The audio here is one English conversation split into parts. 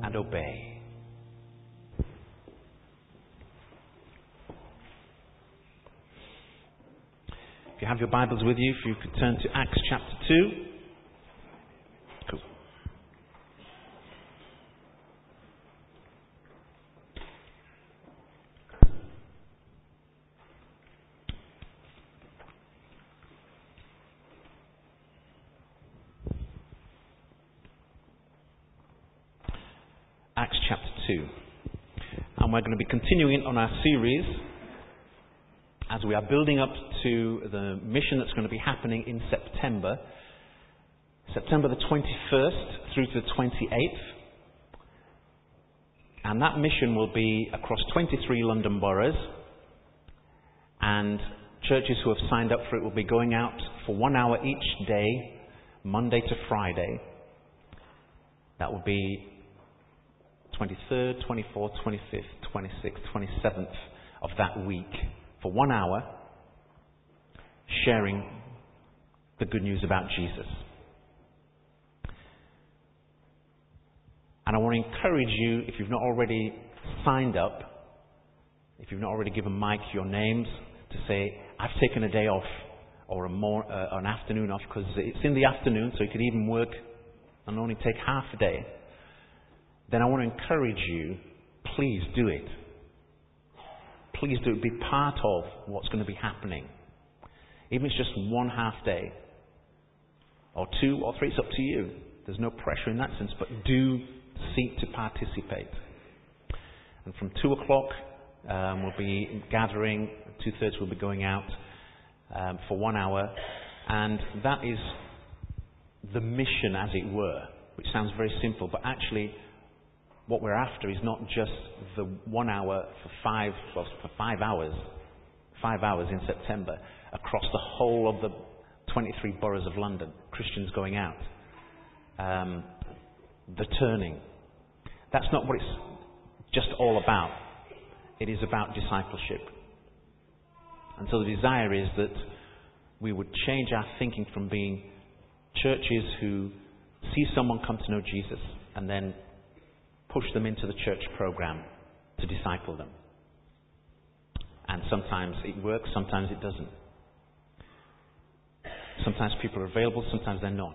and obey. If you have your Bibles with you, if you could turn to Acts chapter 2. Cool. Acts chapter 2. And we're going to be continuing on our series as we are building up to the mission that's going to be happening in September. September the 21st through to the 28th. And that mission will be across 23 London boroughs. And churches who have signed up for it will be going out for 1 hour each day, Monday to Friday. That will be 23rd, 24th, 25th, 26th, 27th of that week for 1 hour, sharing the good news about Jesus. And I want to encourage you, if you've not already signed up, if you've not already given Mike your names, to say, I've taken a day off or an afternoon off, because it's in the afternoon, so you could even work and only take half a day. Then I want to encourage you, please do it. Please do it. Be part of what's going to be happening. Even if it's just 1 half day, or 2 or 3, it's up to you. There's no pressure in that sense, but do seek to participate. And from 2 o'clock, we'll be gathering, 2:30 we'll be going out for 1 hour, and that is the mission, as it were, which sounds very simple, but actually what we're after is not just the 1 hour for 5 hours, 5 hours in September, across the whole of the 23 boroughs of London, Christians going out. The turning. That's not what it's just all about. It is about discipleship. And so the desire is that we would change our thinking from being churches who see someone come to know Jesus and then push them into the church program to disciple them. And sometimes it works, sometimes it doesn't. Sometimes people are available, sometimes they're not.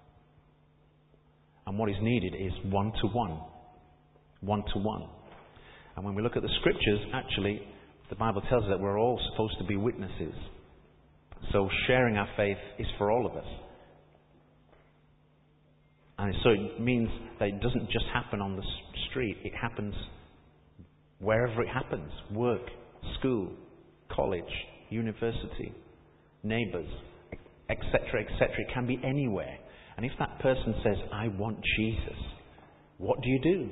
And what is needed is one-to-one. One-to-one. And when we look at the scriptures, actually, the Bible tells us that we're all supposed to be witnesses. So sharing our faith is for all of us. And so it means that it doesn't just happen on the street. It happens wherever it happens. Work, school, college, university, neighbours, etc., etc. It can be anywhere. And if that person says, I want Jesus, what do you do?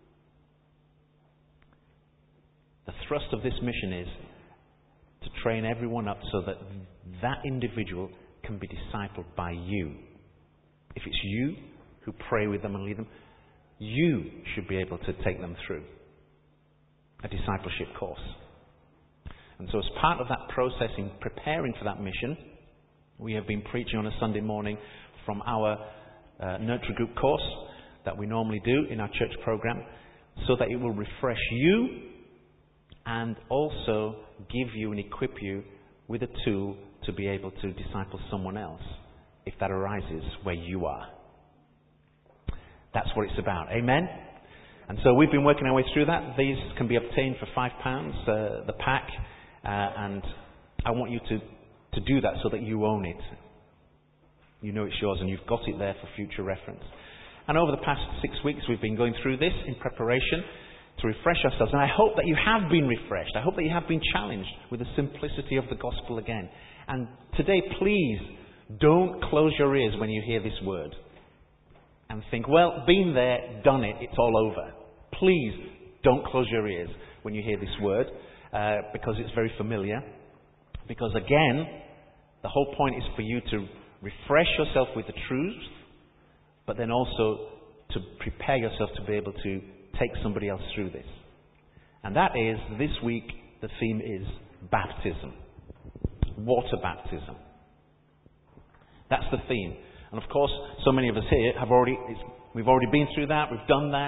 The thrust of this mission is to train everyone up so that that individual can be discipled by you. If it's you who pray with them and lead them, you should be able to take them through a discipleship course. And so as part of that process in preparing for that mission, we have been preaching on a Sunday morning from our nurture group course that we normally do in our church program, so that it will refresh you and also give you and equip you with a tool to be able to disciple someone else if that arises where you are. That's what it's about. Amen? And so we've been working our way through that. These can be obtained for £5, the pack. And I want you to do that so that you own it. You know it's yours and you've got it there for future reference. And over the past 6 weeks we've been going through this in preparation to refresh ourselves. And I hope that you have been refreshed. I hope that you have been challenged with the simplicity of the gospel again. And today, please, don't close your ears when you hear this word and think, well, been there, done it, it's all over. Please don't close your ears when you hear this word, because it's very familiar. Because again, the whole point is for you to refresh yourself with the truth, but then also to prepare yourself to be able to take somebody else through this. And that is, this week, the theme is baptism. Water baptism. That's the theme. And of course, so many of us here we've already been through that, we've done that.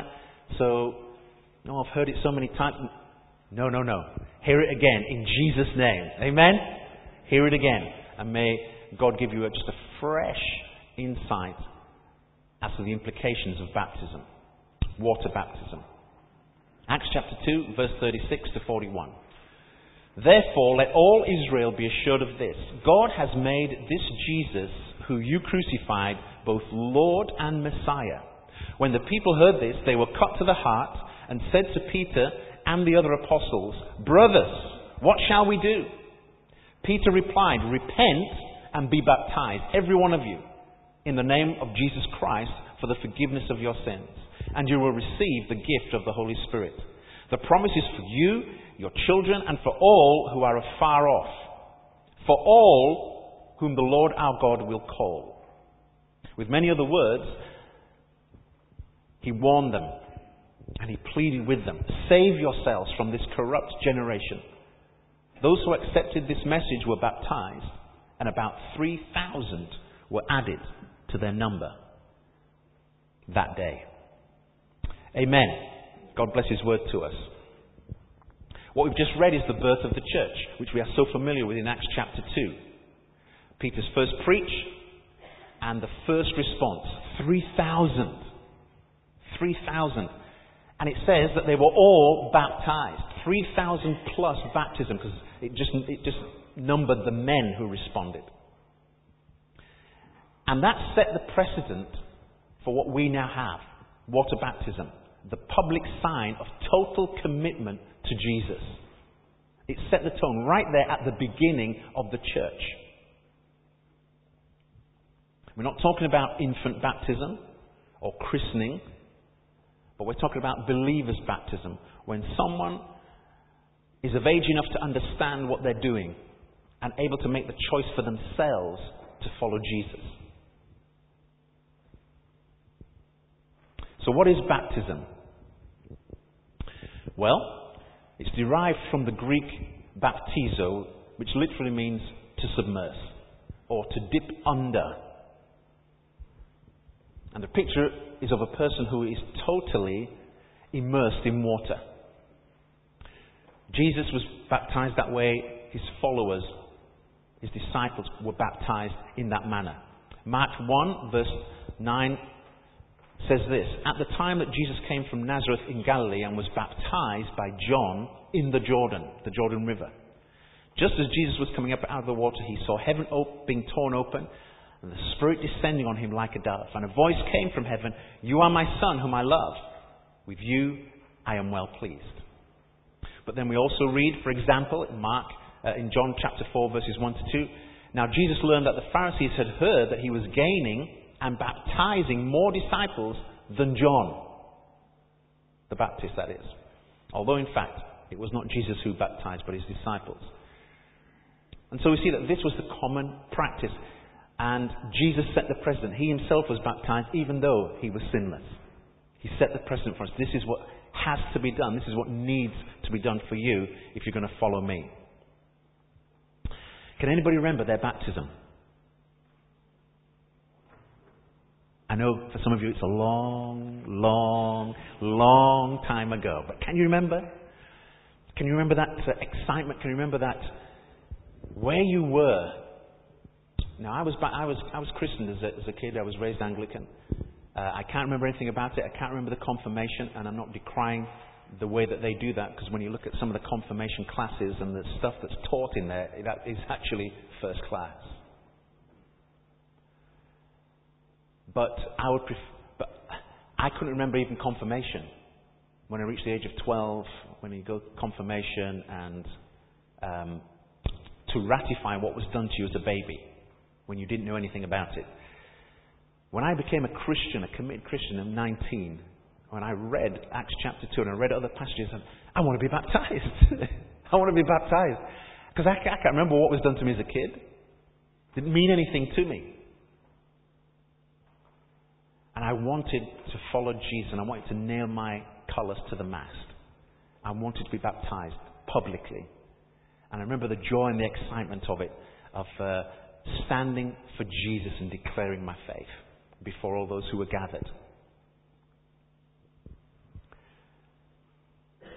So, no, I've heard it so many times. No. Hear it again in Jesus' name. Amen? Hear it again. And may God give you just a fresh insight as to the implications of baptism. Water baptism. Acts chapter 2, verse 36 to 41. Therefore, let all Israel be assured of this. God has made this Jesus, who you crucified, both Lord and Messiah. When the people heard this, they were cut to the heart and said to Peter and the other apostles, Brothers, what shall we do? Peter replied, Repent and be baptized, every one of you, in the name of Jesus Christ for the forgiveness of your sins, and you will receive the gift of the Holy Spirit. The promise is for you, your children, and for all who are afar off, for all whom the Lord our God will call. With many other words, he warned them and he pleaded with them, Save yourselves from this corrupt generation. Those who accepted this message were baptized, and about 3,000 were added to their number that day. Amen. God bless His word to us. What we've just read is the birth of the church, which we are so familiar with in Acts chapter 2. Peter's first preach and the first response. 3,000. 3,000. And it says that they were all baptized. 3,000 plus baptism, because it just numbered the men who responded. And that set the precedent for what we now have. Water baptism. The public sign of total commitment to Jesus. It set the tone right there at the beginning of the church. We're not talking about infant baptism or christening, but we're talking about believers' baptism, when someone is of age enough to understand what they're doing and able to make the choice for themselves to follow Jesus. So what is baptism? Well, it's derived from the Greek baptizo, which literally means to submerge or to dip under. And the picture is of a person who is totally immersed in water. Jesus was baptized that way. His followers, his disciples, were baptized in that manner. Mark 1 verse 9 says this: At the time that Jesus came from Nazareth in Galilee and was baptized by John in the Jordan River. Just as Jesus was coming up out of the water, he saw heaven being torn open and the Spirit descending on him like a dove. And a voice came from heaven, You are my Son whom I love. With you I am well pleased. But then we also read, for example, in John chapter 4 verses 1 to 2, Now Jesus learned that the Pharisees had heard that he was gaining and baptizing more disciples than John the Baptist, that is. Although in fact it was not Jesus who baptized but his disciples. And so we see that this was the common practice. And Jesus set the precedent. He himself was baptized even though he was sinless. He set the precedent for us. This is what has to be done. This is what needs to be done for you if you're going to follow me. Can anybody remember their baptism? I know for some of you it's a long, long, long time ago. But can you remember? Can you remember that excitement? Can you remember that where you were? Now, I was christened as a kid. I was raised Anglican. I can't remember anything about it. I can't remember the confirmation, and I'm not decrying the way that they do that, because when you look at some of the confirmation classes and the stuff that's taught in there, that is actually first class. But I couldn't remember even confirmation. When I reached the age of 12, when you go to confirmation and to ratify what was done to you as a baby, when you didn't know anything about it. When I became a Christian, a committed Christian at 19, when I read Acts chapter 2 and I read other passages, I want to be baptized. I want to be baptized. Because I can't remember what was done to me as a kid. It didn't mean anything to me. And I wanted to follow Jesus, and I wanted to nail my colours to the mast. I wanted to be baptized publicly. And I remember the joy and the excitement of it, of standing for Jesus and declaring my faith before all those who were gathered.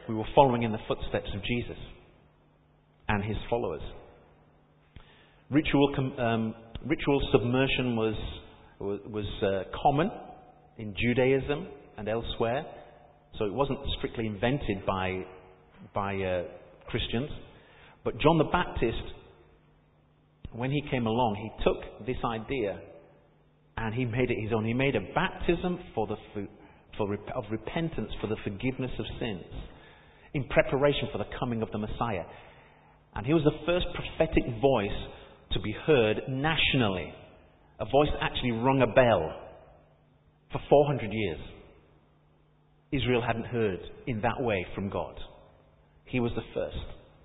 we were following in the footsteps of Jesus and his followers. Ritual submersion was common in Judaism and elsewhere, so it wasn't strictly invented by Christians. But John the Baptist, when he came along, he took this idea and he made it his own. He made a baptism of repentance for the forgiveness of sins in preparation for the coming of the Messiah. And he was the first prophetic voice to be heard nationally. A voice that actually rung a bell. For 400 years, Israel hadn't heard in that way from God. He was the first.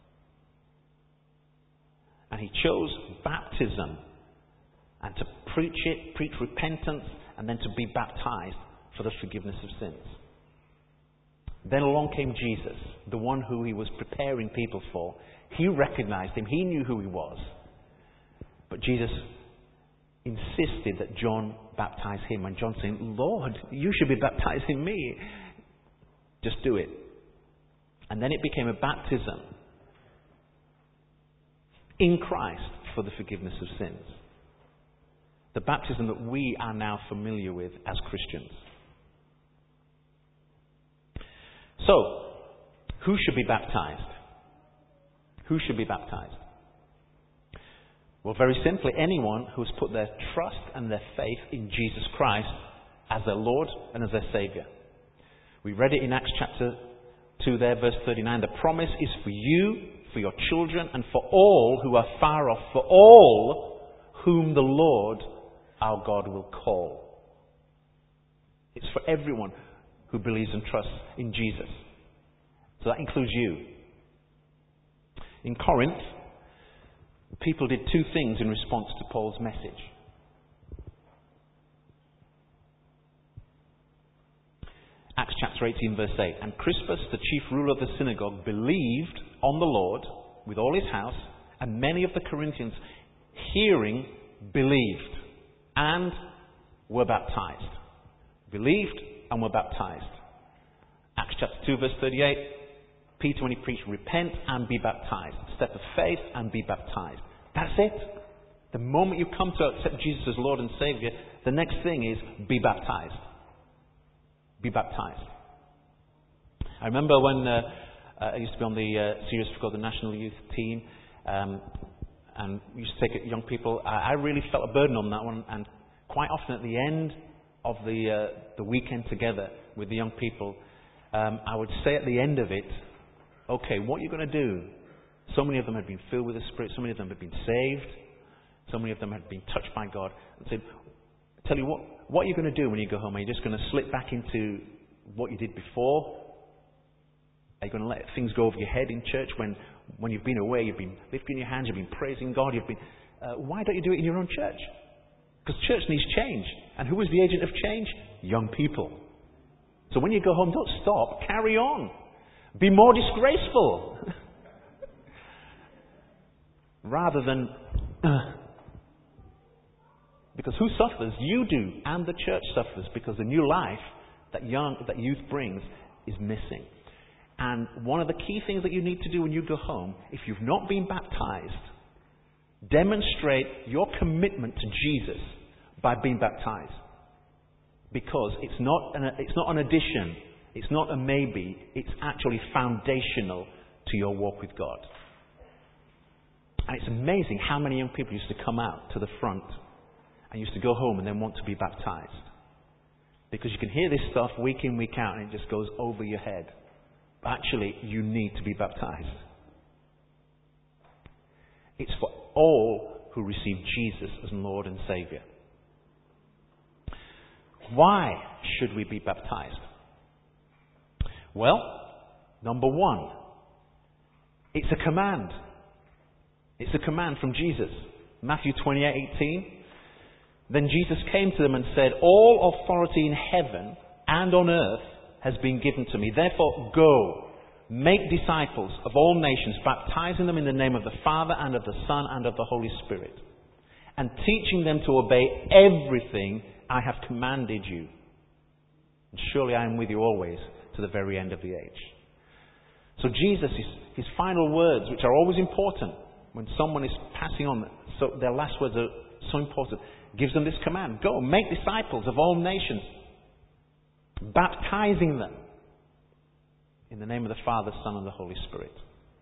And he chose baptism and to preach repentance, and then to be baptized for the forgiveness of sins. Then along came Jesus, the one who he was preparing people for. He recognized him. He knew who he was. But Jesus insisted that John baptize him. And John saying, Lord, you should be baptizing me. Just do it. And then it became a baptism in Christ for the forgiveness of sins. The baptism that we are now familiar with as Christians. So, who should be baptized? Who should be baptized? Well, very simply, anyone who has put their trust and their faith in Jesus Christ as their Lord and as their Saviour. We read it in Acts chapter 2 there, verse 39. The promise is for you, for your children, and for all who are far off, for all whom the Lord our God will call. It's for everyone who believes and trusts in Jesus. So that includes you. In Corinth, people did two things in response to Paul's message. Acts chapter 18, verse 8. And Crispus, the chief ruler of the synagogue, believed on the Lord with all his house, and many of the Corinthians, hearing, believed and were baptized. Believed and were baptized. Acts chapter 2, verse 38. Peter, when he preached, repent and be baptized. Step of faith and be baptized. That's it. The moment you come to accept Jesus as Lord and Saviour, the next thing is be baptized. Be baptized. I remember when I used to be on the Serious for God, the national youth team, and we used to take young people. I really felt a burden on that one, and quite often at the end of the weekend together with the young people, I would say at the end of it, okay, what are you going to do? So many of them had been filled with the Spirit. So many of them had been saved. So many of them had been touched by God. And said, tell you what are you going to do when you go home? Are you just going to slip back into what you did before? Are you going to let things go over your head in church when you've been away, you've been lifting your hands, you've been praising God, you've been... why don't you do it in your own church? Because church needs change. And who is the agent of change? Young people. So when you go home, don't stop. Carry on. Be more disgraceful. Rather than... because who suffers? You do. And the church suffers because the new life that youth brings is missing. And one of the key things that you need to do when you go home, if you've not been baptized, demonstrate your commitment to Jesus by being baptized. Because it's not an addition. It's not a maybe. It's actually foundational to your walk with God. And it's amazing how many young people used to come out to the front and used to go home and then want to be baptized. Because you can hear this stuff week in, week out, and it just goes over your head. But actually, you need to be baptized. It's for all who receive Jesus as Lord and Saviour. Why should we be baptized? Well, number one, it's a command. It's a command from Jesus. Matthew 28:18. Then Jesus came to them and said, all authority in heaven and on earth has been given to me. Therefore, go, make disciples of all nations, baptizing them in the name of the Father and of the Son and of the Holy Spirit, and teaching them to obey everything I have commanded you. And surely I am with you always to the very end of the age. So Jesus, his final words, which are always important when someone is passing on, so their last words are so important, gives them this command: go, make disciples of all nations, baptizing them in the name of the Father, Son, and the Holy Spirit.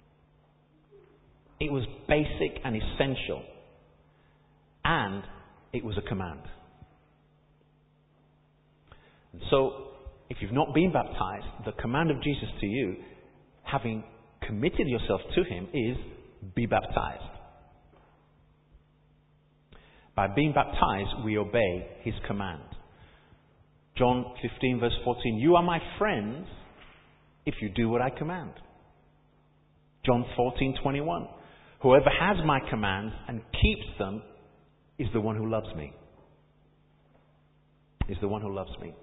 It was basic and essential, and it was a command. And so, if you've not been baptized, the command of Jesus to you, having committed yourself to Him, is be baptized. By being baptized, we obey His command. John 15 verse 14, you are my friends if you do what I command. John 14:21, whoever has my commands and keeps them is the one who loves me. Is the one who loves me.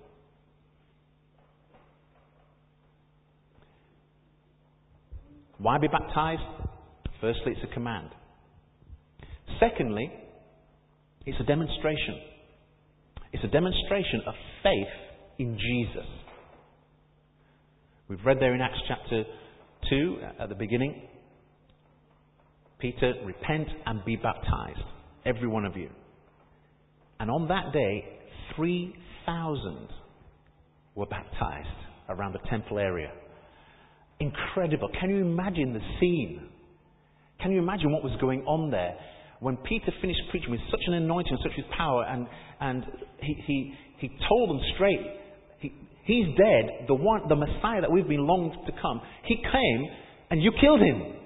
Why be baptized? Firstly, it's a command. Secondly, it's a demonstration. It's a demonstration of faith in Jesus. We've read there in Acts chapter 2 at the beginning, Peter, repent and be baptized, every one of you. And on that day, 3,000 were baptized around the temple area. Incredible. Can you imagine the scene? Can you imagine what was going on there? When Peter finished preaching with such an anointing, such with power, and he told them straight, he's dead, the Messiah that we've been longing to come. He came and you killed him.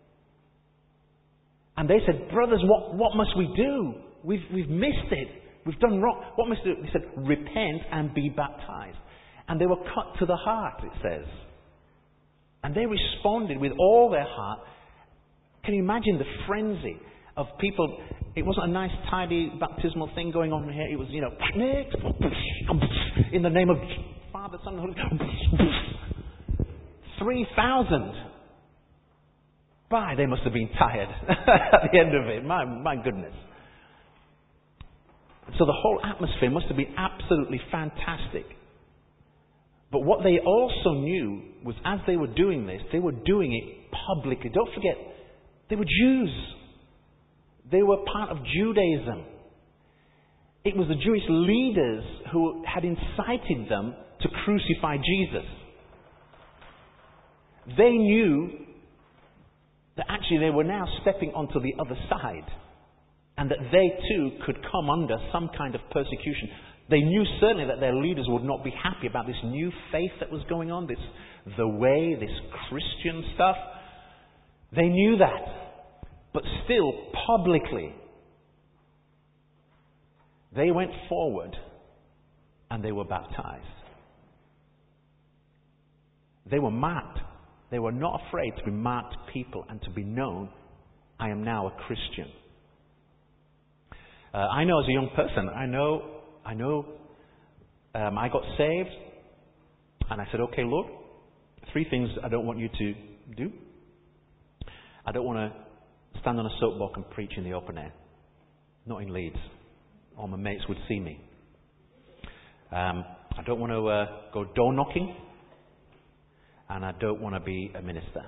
And they said, brothers, what must we do? We've missed it. We've done wrong. What must we do? They said, repent and be baptized. And they were cut to the heart, it says. And they responded with all their heart. Can you imagine the frenzy of people? It wasn't a nice, tidy baptismal thing going on here. It was, in the name of Father, Son, and Holy Spirit. 3,000. They must have been tired at the end of it. My goodness. So the whole atmosphere must have been absolutely fantastic. But what they also knew was, as they were doing this, they were doing it publicly. Don't forget, they were Jews. They were part of Judaism. It was the Jewish leaders who had incited them to crucify Jesus. They knew that actually they were now stepping onto the other side, and that they too could come under some kind of persecution. They knew certainly that their leaders would not be happy about this new faith that was going on, the way, this Christian stuff. They knew that. But still, publicly, they went forward and they were baptized. They were marked. They were not afraid to be marked people and to be known, I am now a Christian. I know as a young person, I got saved, and I said, okay, Lord, 3 things I don't want you to do. I don't want to stand on a soapbox and preach in the open air. Not in Leeds. All my mates would see me. I don't want to go door knocking, and I don't want to be a minister.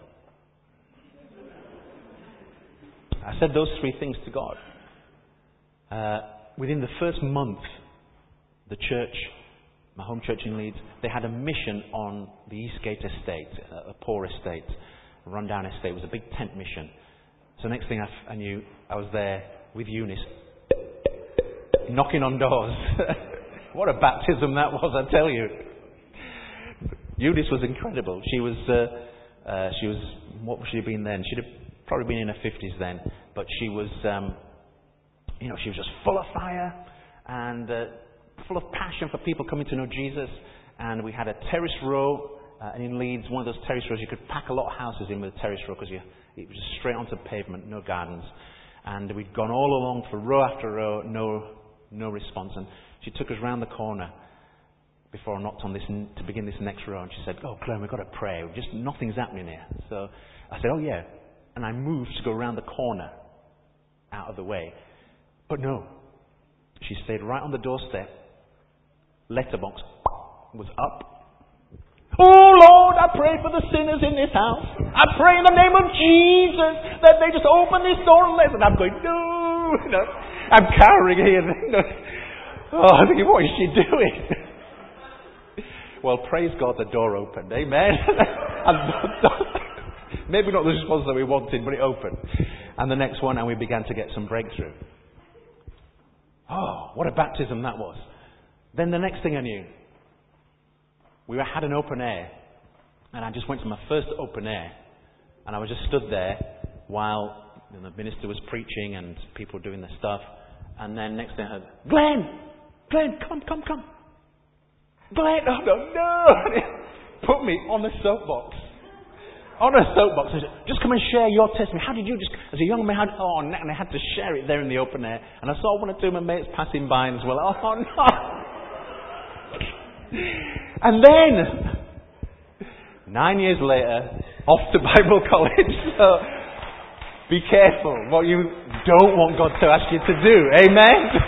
I said those 3 things to God. Within the first month, the church, my home church in Leeds, they had a mission on the Eastgate estate, a poor estate, a rundown estate. It was a big tent mission. So next thing I knew, I was there with Eunice, knocking on doors. What a baptism that was, I tell you. Eunice was incredible. She was, what would she have been then? She'd have probably been in her 50s then. But she was, she was just full of fire and full of passion for people coming to know Jesus. And we had a terrace row in Leeds, one of those terrace rows. You could pack a lot of houses in with a terrace row because it was just straight onto the pavement, no gardens. And we'd gone all along for row after row, no response. And she took us round the corner before I knocked on this to begin this next row. And she said, "Oh, Glenn, we've got to pray. Just nothing's happening here." So I said, "Oh, yeah." And I moved to go round the corner out of the way. But no. She stayed right on the doorstep. Letterbox was up. "Oh, Lord, I pray for the sinners in this house." I pray in the name of Jesus that they just open this door and let us. And I'm going, no. You know, I'm cowering here. You know. Oh, I'm thinking, what is she doing? Well, praise God, the door opened. Amen. Maybe not the response that we wanted, but it opened. And the next one, and we began to get some breakthrough. Oh, what a baptism that was. Then the next thing I knew, we had an open air. And I just went to my first open air. And I was just stood there while the minister was preaching and people were doing their stuff. And then next thing I heard, Glenn, come. Glenn, oh no. Put me on the soapbox. I said, just come and share your testimony. How did you just, as a young man, and I had to share it there in the open air. And I saw one or two of my mates passing by as well. Oh no. And then, 9 years later, off to Bible college. So, be careful what you don't want God to ask you to do. Amen?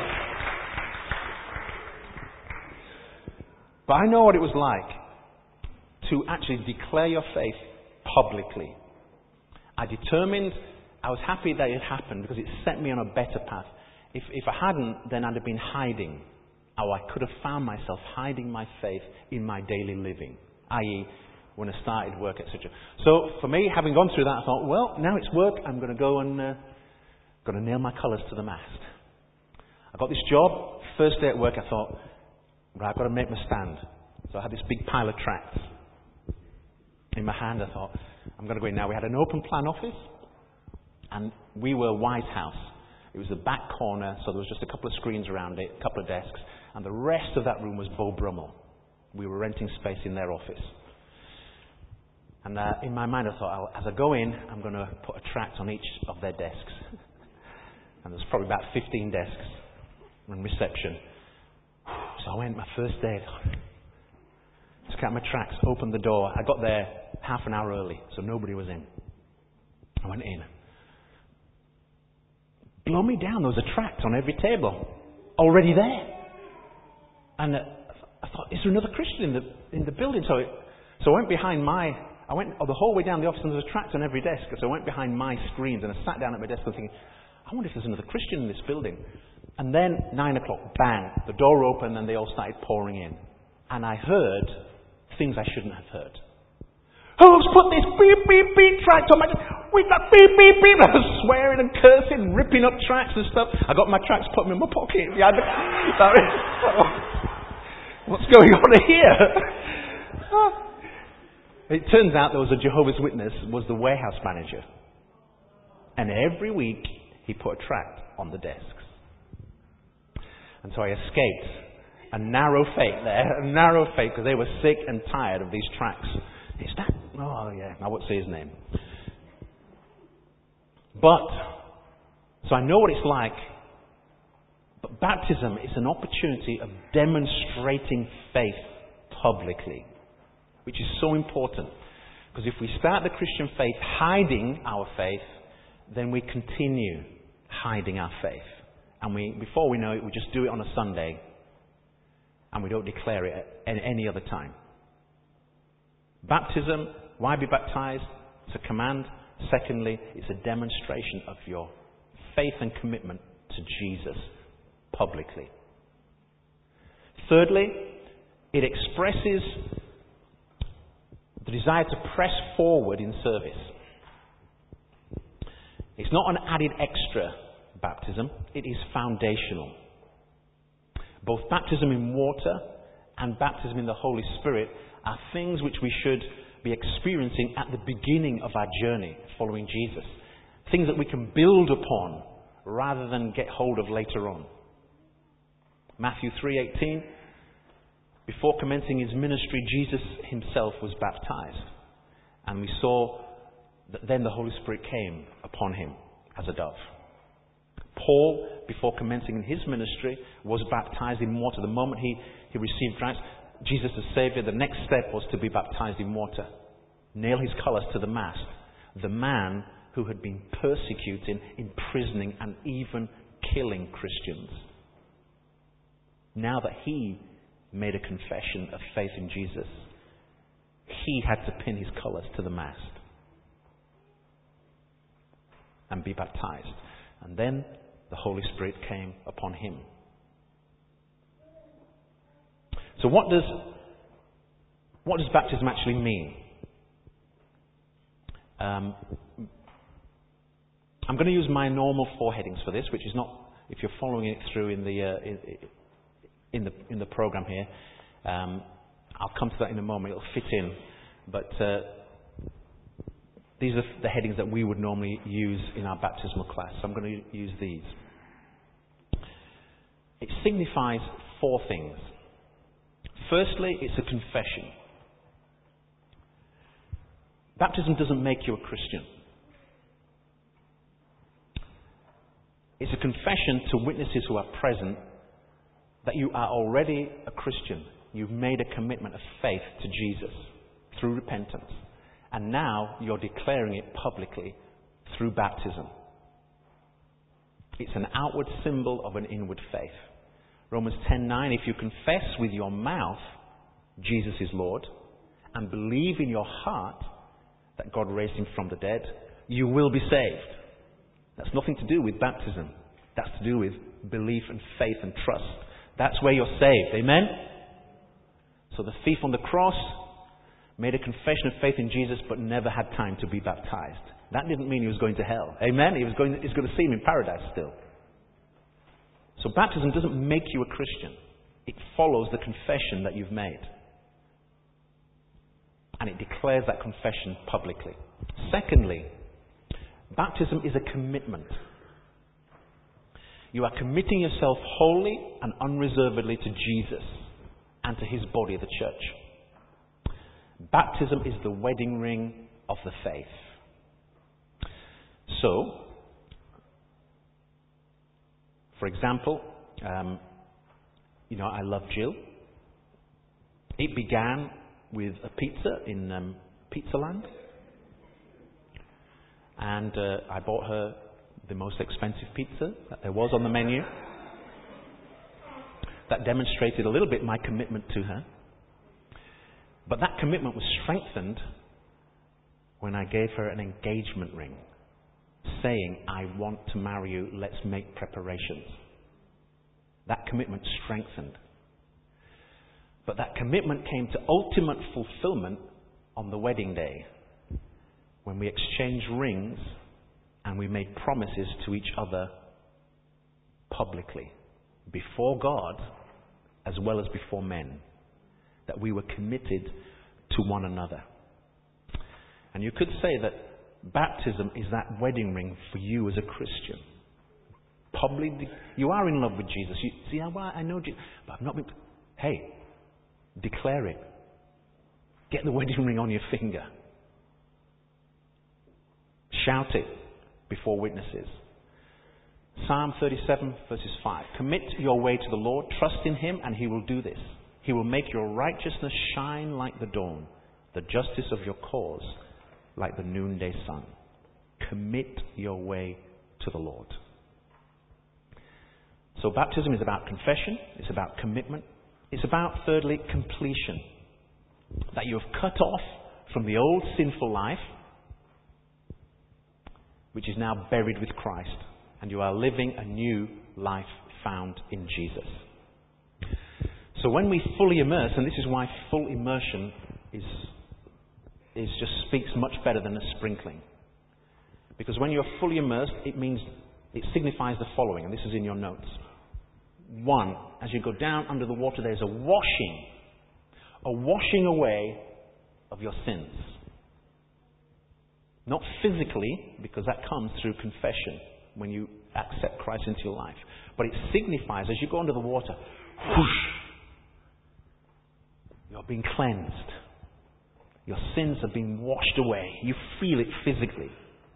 But I know what it was like to actually declare your faith publicly. I was happy that it happened because it set me on a better path. If I hadn't, then I'd have been hiding. Or I could have found myself hiding my faith in my daily living, i.e., when I started work, etc. So for me, having gone through that, I thought, well, now it's work. I'm going to go and going to nail my colours to the mast. I got this job. First day at work, I thought, right, I've got to make my stand. So I had this big pile of tracts in my hand. I thought, I'm going to go in now. We had an open plan office, and we were White House. It was the back corner, so there was just a couple of screens around it, a couple of desks, and the rest of that room was Beau Brummel. We were renting space in their office. And in my mind, I thought, as I go in, I'm going to put a tract on each of their desks. And there's probably about 15 desks in reception. So I went my first day. Took out my tracts, opened the door. I got there half an hour early, so nobody was in. I went in. Blow me down, there was a tract on every table. Already there. And I thought, is there another Christian in the building? So I went behind I went the whole way down the office and there was a tract on every desk. So I went behind my screens and I sat down at my desk and thinking, I wonder if there's another Christian in this building. And then 9 o'clock, bang, the door opened and they all started pouring in. And I heard things I shouldn't have heard. Who's put this beep, beep, beep tract on my desk? We've got beep, beep, beep. I was swearing and cursing, ripping up tracts and stuff. I got my tracts, put them in my pocket. What's going on here? It turns out there was a Jehovah's Witness, was the warehouse manager. And every week, he put a tract on the desks. And so I escaped. A narrow fate, because they were sick and tired of these tracts. Is that? Oh, yeah, I won't say his name. So I know what it's like. But baptism is an opportunity of demonstrating faith publicly, which is so important. Because if we start the Christian faith hiding our faith, then we continue hiding our faith. And before we know it, we just do it on a Sunday, and we don't declare it at any other time. Baptism, why be baptized? It's a command. Secondly, it's a demonstration of your faith and commitment to Jesus publicly. Thirdly, it expresses the desire to press forward in service. It's not an added extra baptism, it is foundational. Both baptism in water and baptism in the Holy Spirit are things which we should be experiencing at the beginning of our journey following Jesus. Things that we can build upon rather than get hold of later on. Matthew 3:18, before commencing his ministry, Jesus himself was baptized. And we saw that then the Holy Spirit came upon him as a dove. Paul, before commencing his ministry, was baptized in water. The moment he received Christ, Jesus as Saviour, the next step was to be baptized in water. Nail his colours to the mast. The man who had been persecuting, imprisoning, and even killing Christians. Now that he made a confession of faith in Jesus, he had to pin his colours to the mast. and be baptized. And then the Holy Spirit came upon him. So what does baptism actually mean? I'm going to use my normal 4 headings for this, which is not, if you're following it through in the program here. I'll come to that in a moment. It'll fit in, but these are the headings that we would normally use in our baptismal class. So I'm going to use these. It signifies 4 things. Firstly, it's a confession. Baptism doesn't make you a Christian. It's a confession to witnesses who are present that you are already a Christian. You've made a commitment of faith to Jesus through repentance. And now you're declaring it publicly through baptism. It's an outward symbol of an inward faith. Romans 10:9, if you confess with your mouth Jesus is Lord and believe in your heart that God raised him from the dead, you will be saved. That's nothing to do with baptism. That's to do with belief and faith and trust. That's where you're saved. Amen? So the thief on the cross made a confession of faith in Jesus but never had time to be baptized. That didn't mean he was going to hell. Amen? He's going to see him in paradise still. So baptism doesn't make you a Christian. It follows the confession that you've made. And it declares that confession publicly. Secondly, baptism is a commitment. You are committing yourself wholly and unreservedly to Jesus and to his body, the church. Baptism is the wedding ring of the faith. So, for example, I love Jill. It began with a pizza in Pizzaland. And I bought her the most expensive pizza that there was on the menu. That demonstrated a little bit my commitment to her. But that commitment was strengthened when I gave her an engagement ring, saying, I want to marry you, let's make preparations. That commitment strengthened. But that commitment came to ultimate fulfillment on the wedding day, when we exchanged rings and we made promises to each other publicly, before God as well as before men, that we were committed to one another. And you could say that baptism is that wedding ring for you as a Christian. You are in love with Jesus. You see, I know Jesus, but I've not been. Hey, declare it. Get the wedding ring on your finger. Shout it before witnesses. Psalm 37 verses 5. Commit your way to the Lord. Trust in him and he will do this. He will make your righteousness shine like the dawn, the justice of your cause like the noonday sun. Commit your way to the Lord. So baptism is about confession. It's about commitment. It's about, thirdly, completion. That you have cut off from the old sinful life, which is now buried with Christ, and you are living a new life found in Jesus. So when we fully immerse, and this is why full immersion is just speaks much better than a sprinkling. Because when you're fully immersed, it signifies the following, and this is in your notes. 1, as you go down under the water, there's a washing away of your sins. Not physically, because that comes through confession when you accept Christ into your life. But it signifies, as you go under the water, whoosh, you're being cleansed. Your sins are being washed away. You feel it physically.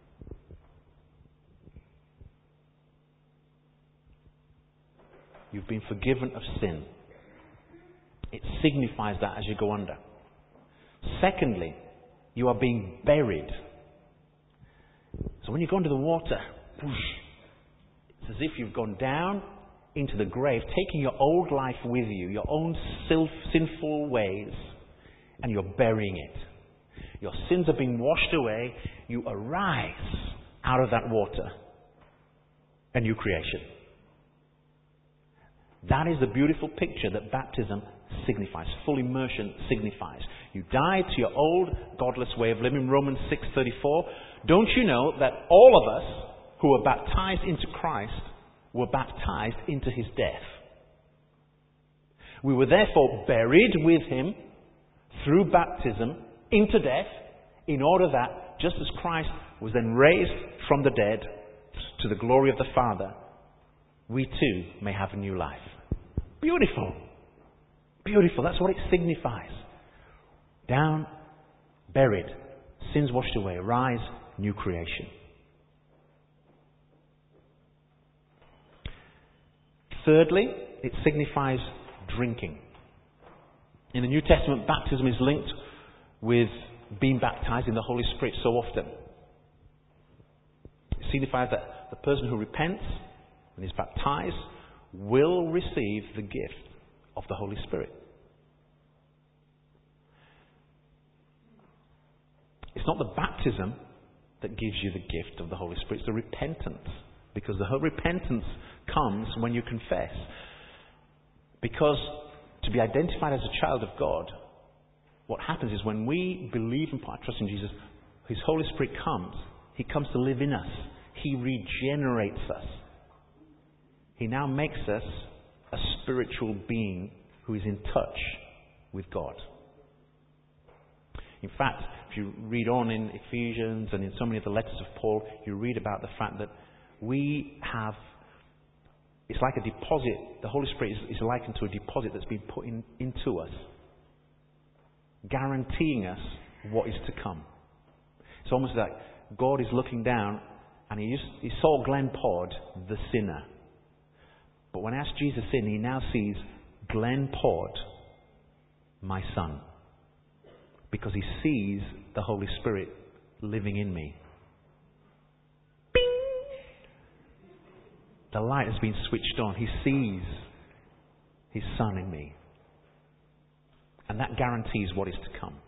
You've been forgiven of sin. It signifies that as you go under. Secondly, you are being buried. So when you go under the water, it's as if you've gone down into the grave, taking your old life with you, your own sinful ways, and you're burying it. Your sins are being washed away. You arise out of that water a new creation. That is the beautiful picture that baptism signifies, full immersion signifies. You die to your old godless way of living, Romans 6:34. Don't you know that all of us who were baptized into Christ were baptized into his death? We were therefore buried with him through baptism into death, in order that, just as Christ was then raised from the dead to the glory of the Father, we too may have a new life. Beautiful. Beautiful. That's what it signifies. Down, buried, sins washed away, rise, new creation. Thirdly, it signifies drinking. In the New Testament, baptism is linked with being baptized in the Holy Spirit so often. It signifies that the person who repents and is baptized will receive the gift of the Holy Spirit. It's not the baptism that gives you the gift of the Holy Spirit, it's the repentance. Because the whole repentance comes when you confess. Because to be identified as a child of God, what happens is when we believe and put our trust in Jesus, his Holy Spirit comes. He comes to live in us. He regenerates us. He now makes us a spiritual being who is in touch with God. In fact, if you read on in Ephesians and in so many of the letters of Paul, you read about the fact that we have, it's like a deposit. The Holy Spirit is likened to a deposit that's been put into us, guaranteeing us what is to come. It's almost like God is looking down and he saw Glenn Pod, the sinner. But when I asked Jesus in, he now sees Glenn Pod, my son. Because he sees the Holy Spirit living in me. The light has been switched on. He sees his son in me. And that guarantees what is to come.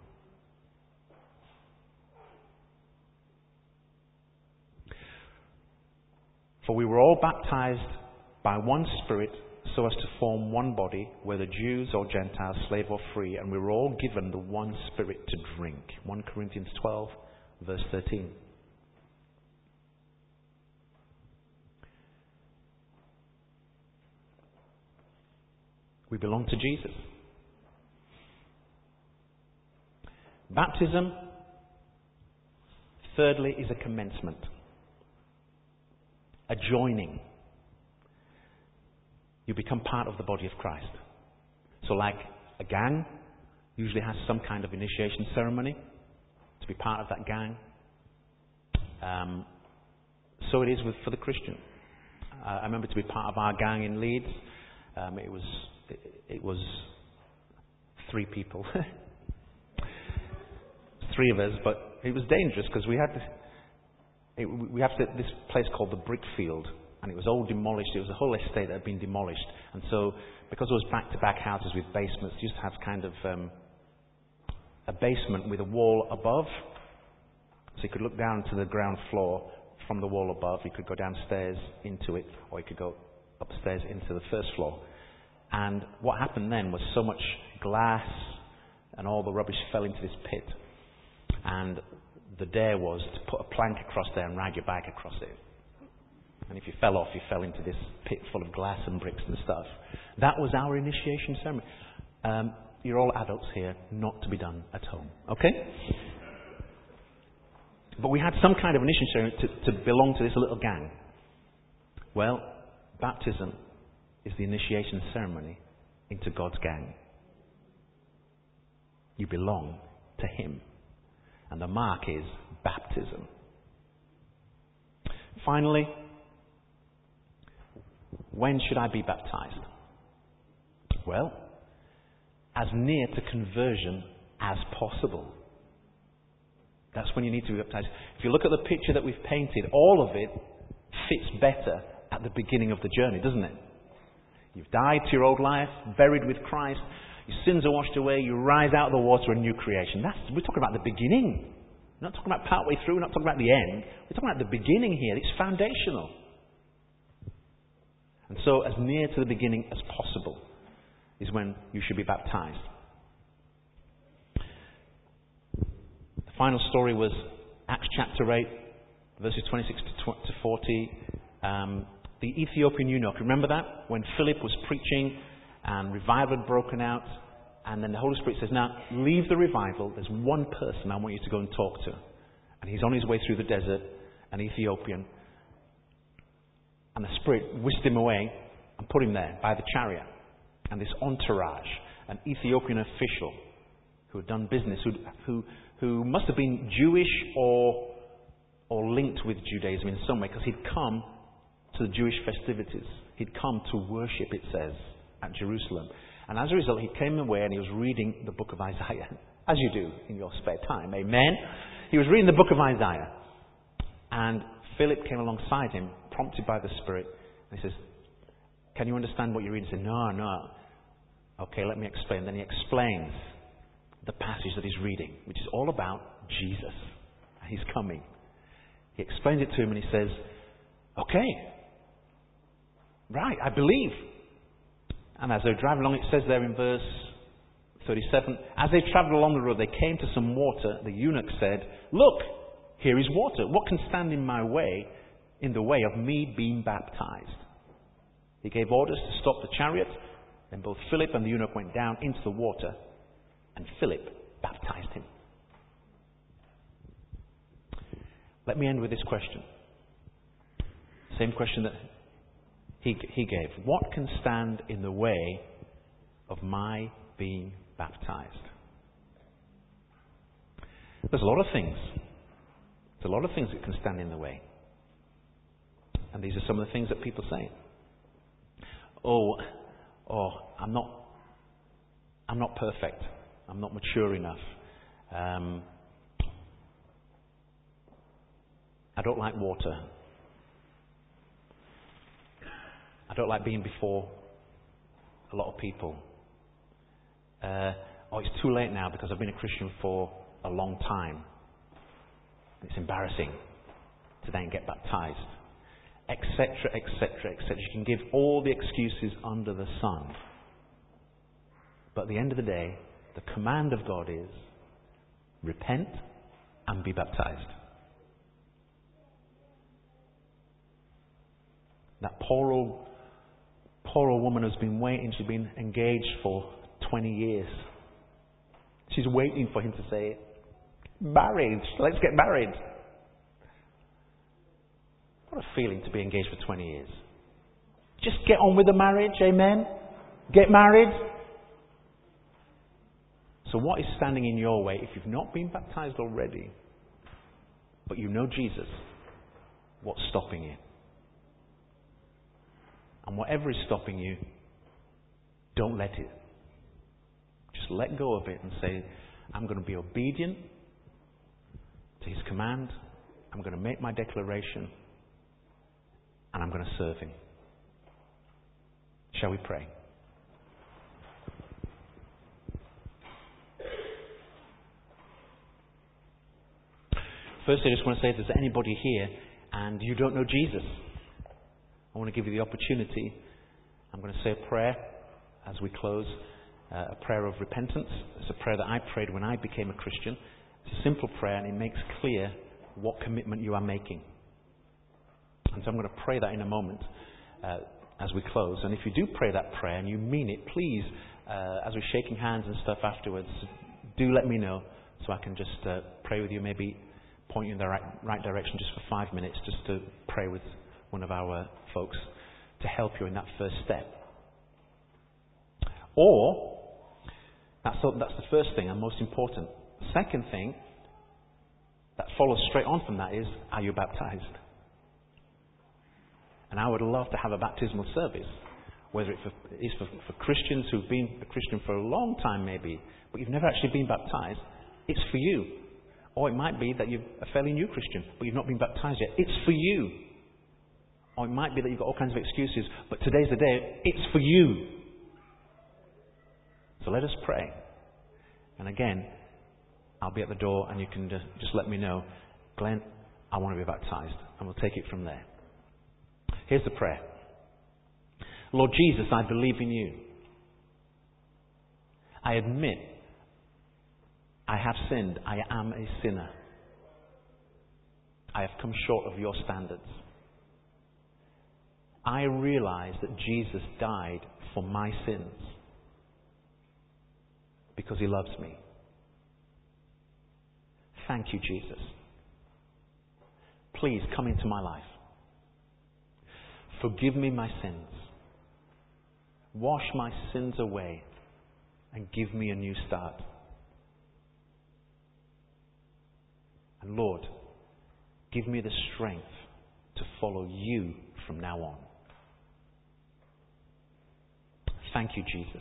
For we were all baptized by one Spirit so as to form one body, whether Jews or Gentiles, slave or free, and we were all given the one Spirit to drink. 1 Corinthians 12, verse 13. We belong to Jesus. Baptism, thirdly, is a commencement. A joining. You become part of the body of Christ. So like a gang usually has some kind of initiation ceremony to be part of that gang. So it is for the Christian. I remember to be part of our gang in Leeds. It was 3 people. 3 of us, but it was dangerous because we had this place called the Brickfield, and it was all demolished. It was a whole estate that had been demolished, and so because it was back-to-back houses with basements, you used to have kind of a basement with a wall above, so you could look down to the ground floor from the wall above. You could go downstairs into it, or you could go upstairs into the first floor. And what happened then was so much glass and all the rubbish fell into this pit. And the dare was to put a plank across there and ride your bike across it. And if you fell off, you fell into this pit full of glass and bricks and stuff. That was our initiation ceremony. You're all adults here, not to be done at home. Okay? But we had some kind of initiation ceremony to belong to this little gang. Well, baptism is the initiation ceremony into God's gang. You belong to him. And the mark is baptism. Finally, when should I be baptized? Well, as near to conversion as possible. That's when you need to be baptized. If you look at the picture that we've painted, all of it fits better at the beginning of the journey, doesn't it? You've died to your old life, buried with Christ, your sins are washed away, you rise out of the water, a new creation. We're talking about the beginning. We're not talking about partway through. We're not talking about the end. We're talking about the beginning here. It's foundational. And so, as near to the beginning as possible is when you should be baptized. The final story was Acts chapter 8, verses 26 to 40. The Ethiopian eunuch. Remember that? When Philip was preaching and revival had broken out. And then the Holy Spirit says, now, leave the revival. There's one person I want you to go and talk to. And he's on his way through the desert, an Ethiopian. And the Spirit whisked him away and put him there by the chariot. And this entourage, an Ethiopian official who had done business, who must have been Jewish or linked with Judaism in some way, because he'd come to the Jewish festivities. He'd come to worship, it says, at Jerusalem. And as a result, he came away and he was reading the book of Isaiah, as you do in your spare time. Amen? He was reading the book of Isaiah. And Philip came alongside him, prompted by the Spirit. And he says, can you understand what you're reading? He said, no. Okay, let me explain. Then he explains the passage that he's reading, which is all about Jesus. He's coming. He explains it to him and he says, okay, right, I believe. And as they're driving along, it says there in verse 37, as they travelled along the road, they came to some water. The eunuch said, look, here is water. What can stand in the way of me being baptized? He gave orders to stop the chariot. Then both Philip and the eunuch went down into the water, and Philip baptized him. Let me end with this question. Same question that he gave. What can stand in the way of my being baptized? There's a lot of things. There's a lot of things that can stand in the way. And these are some of the things that people say. I'm not perfect. I'm not mature enough. I don't like water. I don't like being before a lot of people. It's too late now because I've been a Christian for a long time. It's embarrassing to then get baptized. Etc., etc., etc. You can give all the excuses under the sun. But at the end of the day, the command of God is repent and be baptized. That poor old woman has been waiting. She's been engaged for 20 years. She's waiting for him to say, married. Let's get married. What a feeling to be engaged for 20 years. Just get on with the marriage, amen? Get married. So what is standing in your way if you've not been baptized already, but you know Jesus? What's stopping you? And whatever is stopping you, don't let it. Just let go of it and say, I'm going to be obedient to His command. I'm going to make my declaration. And I'm going to serve Him. Shall we pray? Firstly, I just want to say if there's anybody here and you don't know Jesus, I want to give you the opportunity. I'm going to say a prayer as we close, a prayer of repentance. It's a prayer that I prayed when I became a Christian. It's a simple prayer and it makes clear what commitment you are making. And so I'm going to pray that in a moment as we close. And if you do pray that prayer and you mean it, please, as we're shaking hands and stuff afterwards, do let me know so I can just pray with you, maybe point you in the right direction just for 5 minutes, just to pray with one of our folks to help you in that first step. Or, that's the first thing and most important. The second thing that follows straight on from that is, are you baptized? And I would love to have a baptismal service, whether it is for Christians who've been a Christian for a long time maybe, but you've never actually been baptized. It's for you. Or it might be that you're a fairly new Christian, but you've not been baptized yet. It's for you. Or it might be that you've got all kinds of excuses, but today's the day. It's for you. So let us pray. And again, I'll be at the door and you can just let me know, Glenn, I want to be baptized. And we'll take it from there. Here's the prayer. Lord Jesus, I believe in you. I admit I have sinned. I am a sinner. I have come short of your standards. I realize that Jesus died for my sins because he loves me. Thank you, Jesus. Please come into my life. Forgive me my sins. Wash my sins away and give me a new start. And Lord, give me the strength to follow you from now on. Thank you, Jesus.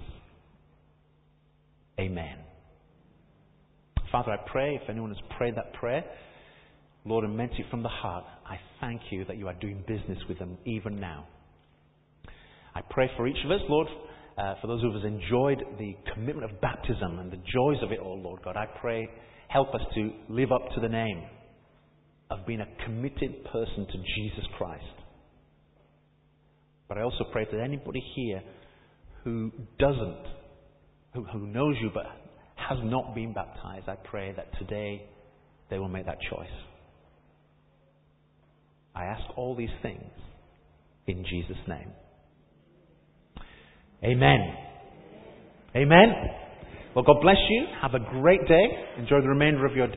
Amen. Father, I pray, if anyone has prayed that prayer, Lord, and meant it from the heart, I thank you that you are doing business with them even now. I pray for each of us, Lord, for those who have enjoyed the commitment of baptism and the joys of it all, Lord God. I pray, help us to live up to the name of being a committed person to Jesus Christ. But I also pray that anybody here who doesn't, who knows you but has not been baptized, I pray that today they will make that choice. I ask all these things in Jesus' name. Amen. Amen. Well, God bless you. Have a great day. Enjoy the remainder of your day.